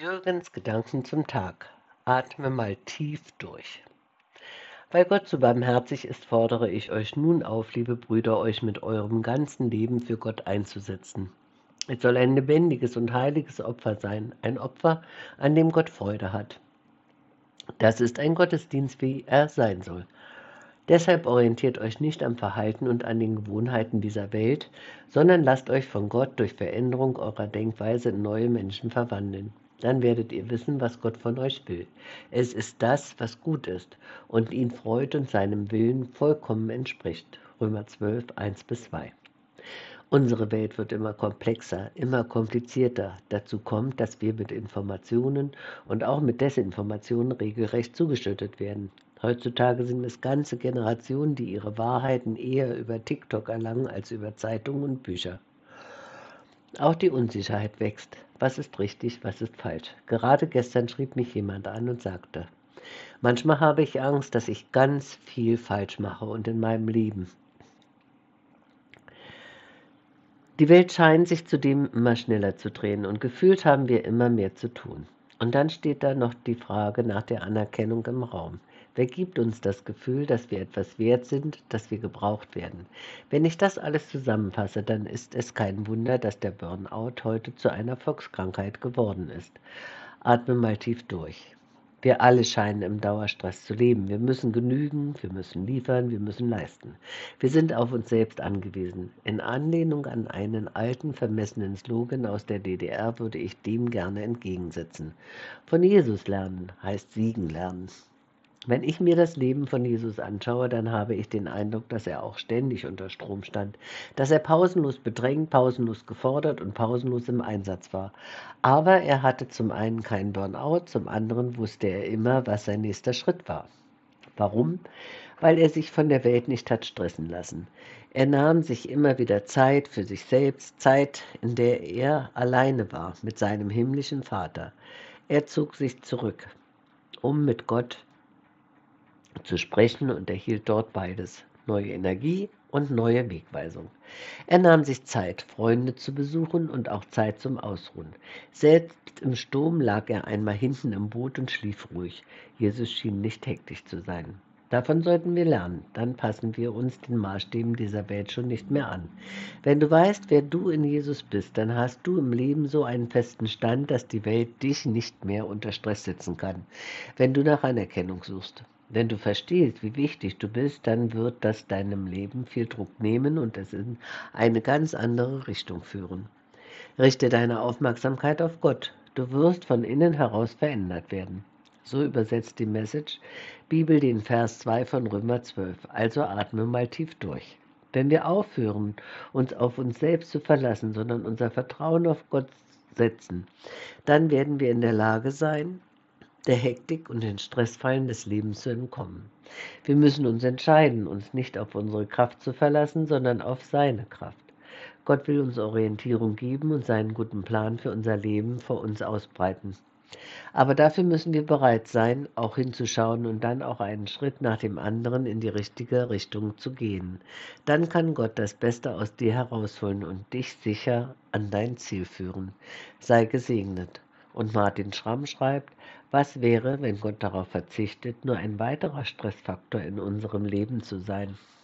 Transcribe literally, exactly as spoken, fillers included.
Jürgens Gedanken zum Tag. Atme mal tief durch. Weil Gott so barmherzig ist, fordere ich euch nun auf, liebe Brüder, euch mit eurem ganzen Leben für Gott einzusetzen. Es soll ein lebendiges und heiliges Opfer sein, ein Opfer, an dem Gott Freude hat. Das ist ein Gottesdienst, wie er sein soll. Deshalb orientiert euch nicht am Verhalten und an den Gewohnheiten dieser Welt, sondern lasst euch von Gott durch Veränderung eurer Denkweise in neue Menschen verwandeln. Dann werdet ihr wissen, was Gott von euch will. Es ist das, was gut ist und ihn freut und seinem Willen vollkommen entspricht. Römer zwölf, eins bis zwei. Unsere Welt wird immer komplexer, immer komplizierter. Dazu kommt, dass wir mit Informationen und auch mit Desinformationen regelrecht zugeschüttet werden. Heutzutage sind es ganze Generationen, die ihre Wahrheiten eher über TikTok erlangen als über Zeitungen und Bücher. Auch die Unsicherheit wächst. Was ist richtig, was ist falsch? Gerade gestern schrieb mich jemand an und sagte: Manchmal habe ich Angst, dass ich ganz viel falsch mache und in meinem Leben. Die Welt scheint sich zudem immer schneller zu drehen und gefühlt haben wir immer mehr zu tun. Und dann steht da noch die Frage nach der Anerkennung im Raum. Wer gibt uns das Gefühl, dass wir etwas wert sind, dass wir gebraucht werden? Wenn ich das alles zusammenfasse, dann ist es kein Wunder, dass der Burnout heute zu einer Volkskrankheit geworden ist. Atme mal tief durch. Wir alle scheinen im Dauerstress zu leben. Wir müssen genügen, wir müssen liefern, wir müssen leisten. Wir sind auf uns selbst angewiesen. In Anlehnung an einen alten, vermessenen Slogan aus der D D R würde ich dem gerne entgegensetzen. Von Jesus lernen heißt siegen lernen. Wenn ich mir das Leben von Jesus anschaue, dann habe ich den Eindruck, dass er auch ständig unter Strom stand, dass er pausenlos bedrängt, pausenlos gefordert und pausenlos im Einsatz war. Aber er hatte zum einen keinen Burnout, zum anderen wusste er immer, was sein nächster Schritt war. Warum? Weil er sich von der Welt nicht hat stressen lassen. Er nahm sich immer wieder Zeit für sich selbst, Zeit, in der er alleine war mit seinem himmlischen Vater. Er zog sich zurück, um mit Gott zu sprechen und erhielt dort beides, neue Energie und neue Wegweisung. Er nahm sich Zeit, Freunde zu besuchen und auch Zeit zum Ausruhen. Selbst im Sturm lag er einmal hinten im Boot und schlief ruhig. Jesus schien nicht hektisch zu sein. Davon sollten wir lernen, dann passen wir uns den Maßstäben dieser Welt schon nicht mehr an. Wenn du weißt, wer du in Jesus bist, dann hast du im Leben so einen festen Stand, dass die Welt dich nicht mehr unter Stress setzen kann, wenn du nach Anerkennung suchst. Wenn du verstehst, wie wichtig du bist, dann wird das deinem Leben viel Druck nehmen und es in eine ganz andere Richtung führen. Richte deine Aufmerksamkeit auf Gott. Du wirst von innen heraus verändert werden. So übersetzt die Message Bibel den Vers zwei von Römer zwölf. Also atme mal tief durch. Wenn wir aufhören, uns auf uns selbst zu verlassen, sondern unser Vertrauen auf Gott setzen, dann werden wir in der Lage sein, der Hektik und den Stressfallen des Lebens zu entkommen. Wir müssen uns entscheiden, uns nicht auf unsere Kraft zu verlassen, sondern auf seine Kraft. Gott will uns Orientierung geben und seinen guten Plan für unser Leben vor uns ausbreiten. Aber dafür müssen wir bereit sein, auch hinzuschauen und dann auch einen Schritt nach dem anderen in die richtige Richtung zu gehen. Dann kann Gott das Beste aus dir herausholen und dich sicher an dein Ziel führen. Sei gesegnet. Und Martin Schramm schreibt: Was wäre, wenn Gott darauf verzichtet, nur ein weiterer Stressfaktor in unserem Leben zu sein?